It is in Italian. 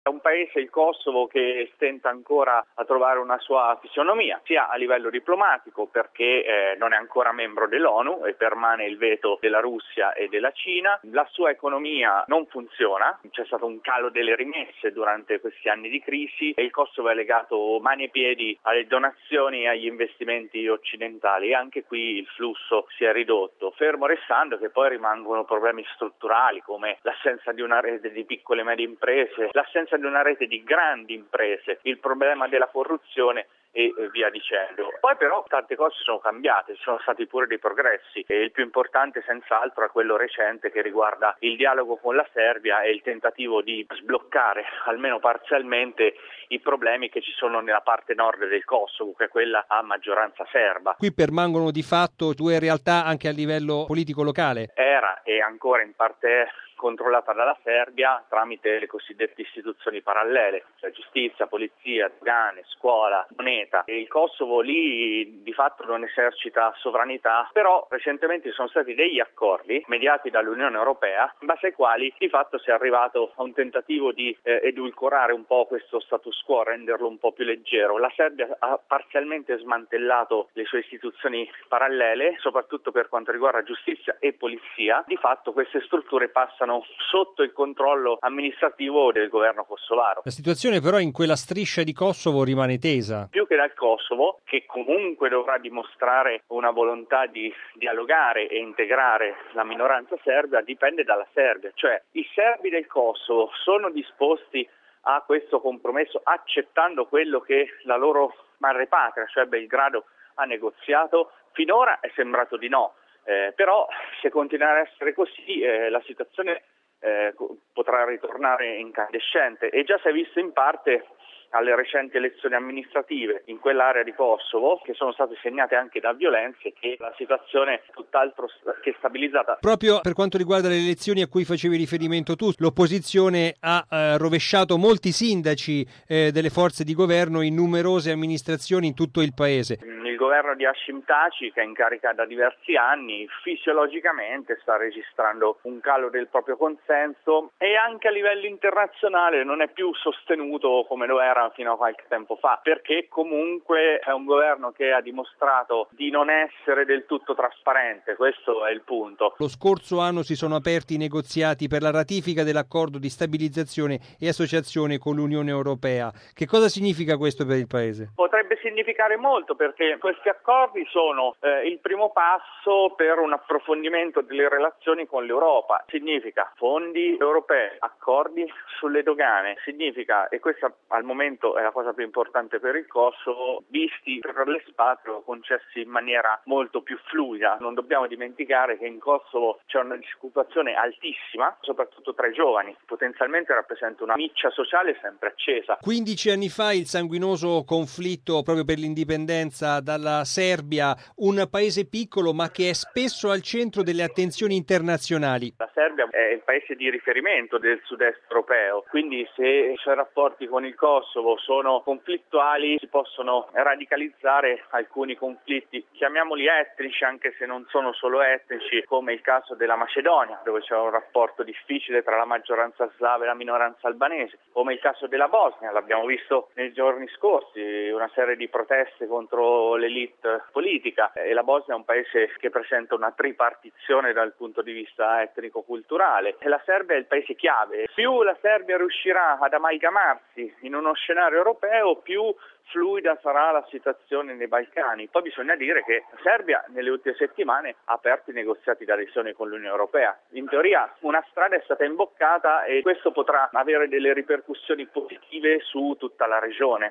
È un paese, il Kosovo, che stenta ancora a trovare una sua fisionomia, sia a livello diplomatico perché non è ancora membro dell'ONU e permane il veto della Russia e della Cina. La sua economia non funziona, c'è stato un calo delle rimesse durante questi anni di crisi e il Kosovo è legato mani e piedi alle donazioni e agli investimenti occidentali e anche qui il flusso si è ridotto, fermo restando che poi rimangono problemi strutturali come l'assenza di una rete di piccole e medie imprese, l'assenza di una rete di grandi imprese, il problema della corruzione e via dicendo. Poi però tante cose sono cambiate, ci sono stati pure dei progressi e il più importante senz'altro è quello recente che riguarda il dialogo con la Serbia e il tentativo di sbloccare almeno parzialmente i problemi che ci sono nella parte nord del Kosovo, che è quella a maggioranza serba. Qui permangono di fatto due realtà anche a livello politico locale. Era e ancora in parte è controllata dalla Serbia tramite le cosiddette istituzioni parallele, cioè giustizia, polizia, dogane, scuola, moneta. E il Kosovo lì di fatto non esercita sovranità, però recentemente ci sono stati degli accordi mediati dall'Unione Europea in base ai quali di fatto si è arrivato a un tentativo di edulcorare un po' questo status quo, renderlo un po' più leggero. La Serbia ha parzialmente smantellato le sue istituzioni parallele, soprattutto per quanto riguarda giustizia e polizia. Di fatto queste strutture passano sotto il controllo amministrativo del governo kosovaro. La situazione però in quella striscia di Kosovo rimane tesa. Più che dal Kosovo, che comunque dovrà dimostrare una volontà di dialogare e integrare la minoranza serba, dipende dalla Serbia. Cioè i serbi del Kosovo sono disposti a questo compromesso accettando quello che la loro madrepatria, cioè Belgrado, ha negoziato. Finora è sembrato di no. Però se continuerà a essere così la situazione potrà ritornare incandescente e già si è visto in parte alle recenti elezioni amministrative in quell'area di Kosovo, che sono state segnate anche da violenze, che la situazione è tutt'altro che stabilizzata. Proprio per quanto riguarda le elezioni a cui facevi riferimento tu, l'opposizione ha rovesciato molti sindaci delle forze di governo in numerose amministrazioni in tutto il paese. Il governo di Hashim Thaçi, che è in carica da diversi anni, fisiologicamente sta registrando un calo del proprio consenso e anche a livello internazionale non è più sostenuto come lo era fino a qualche tempo fa, perché comunque è un governo che ha dimostrato di non essere del tutto trasparente, questo è il punto. Lo scorso anno si sono aperti i negoziati per la ratifica dell'accordo di stabilizzazione e associazione con l'Unione Europea. Che cosa significa questo per il Paese? Potrebbe significare molto perché questi accordi sono il primo passo per un approfondimento delle relazioni con l'Europa. Significa fondi europei, accordi sulle dogane, significa, e questa al momento è la cosa più importante per il Kosovo, visti per l'espatrio concessi in maniera molto più fluida. Non dobbiamo dimenticare che in Kosovo c'è una disoccupazione altissima, soprattutto tra i giovani, potenzialmente rappresenta una miccia sociale sempre accesa. 15 anni fa il sanguinoso conflitto proprio per l'indipendenza dalla Serbia, un paese piccolo ma che è spesso al centro delle attenzioni internazionali. La Serbia è il paese di riferimento del sud-est europeo, quindi se i suoi rapporti con il Kosovo sono conflittuali si possono radicalizzare alcuni conflitti, chiamiamoli etnici anche se non sono solo etnici, come il caso della Macedonia dove c'è un rapporto difficile tra la maggioranza slava e la minoranza albanese, come il caso della Bosnia, l'abbiamo visto nei giorni scorsi, una serie di proteste contro l'elite politica e la Bosnia è un paese che presenta una tripartizione dal punto di vista etnico-culturale e la Serbia è il paese chiave. Più la Serbia riuscirà ad amalgamarsi in uno scenario europeo, più fluida sarà la situazione nei Balcani. Poi bisogna dire che la Serbia nelle ultime settimane ha aperto i negoziati di adesione con l'Unione Europea. In teoria una strada è stata imboccata e questo potrà avere delle ripercussioni positive su tutta la regione.